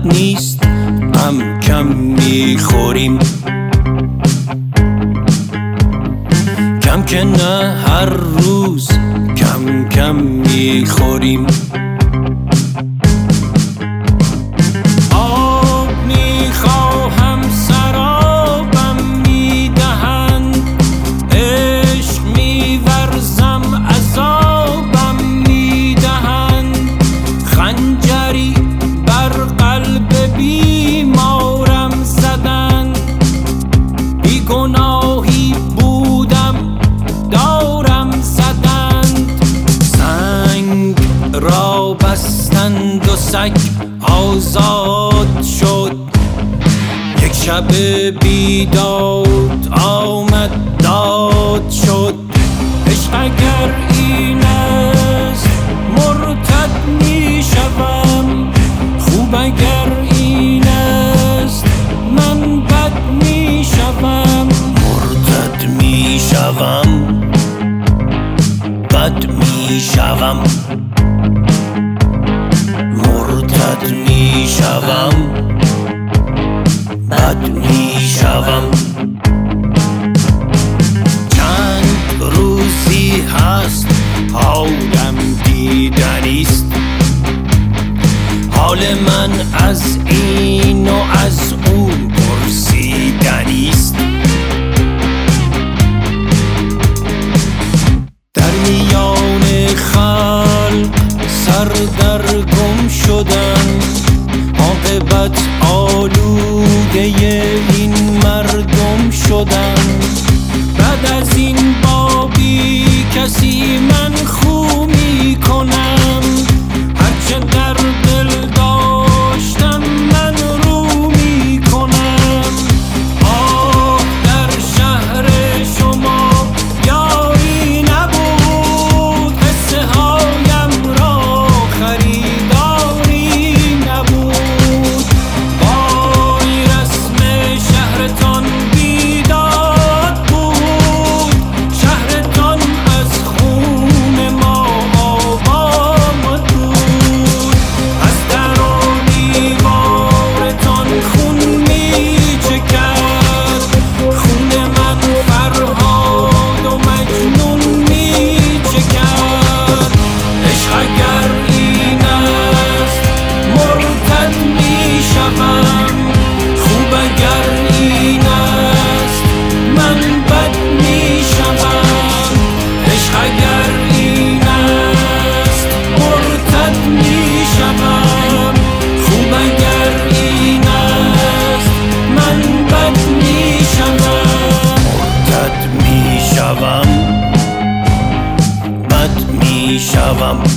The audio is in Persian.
نیست، کم کم میخوریم. کم که نه هر روز کم کم میخوریم. آب میخواهم سرابم میدهند، عشق میورزم عذابم میدهند. خنجری بر قلب بیمارم زدند، بیگناهی بودم دارم زدند. سنگ را بستند و سگ آزاد شد. یک شب بیداد آمد داد شد. عشق اگر این است مرتد می شوم، خوب اگر این است من بد می شوم. مرتد می شوم، بد می شوم. مرتد می شوم، بد می شوم. چند روزی هست حالم دیدنیست، حال من از این و از اون پرسیدنیست. در میان خلق سر در گم شدم، عاقبت آلوده این مردم شدم. بعد از این بابی کسی من خو می کنم، هرچه در دل داشتم من رو می کنم. آه در شهر شما یاری نبود، قصه هایم را خریداری نبود. وای رسم شهرتان بیداد بود، شهرتان از خون ما آباد بود. از در و دیوارتان خون می چکد، خون من فرهاد و مجنون می چکد. عشق اگر این است مرتد می شوم، خوب اگر این است من بد می شوم. عشق اگر این است مرتد می شوم، خوب اگر این است من بد می شوم. مرتد می شوم، بد می شوم.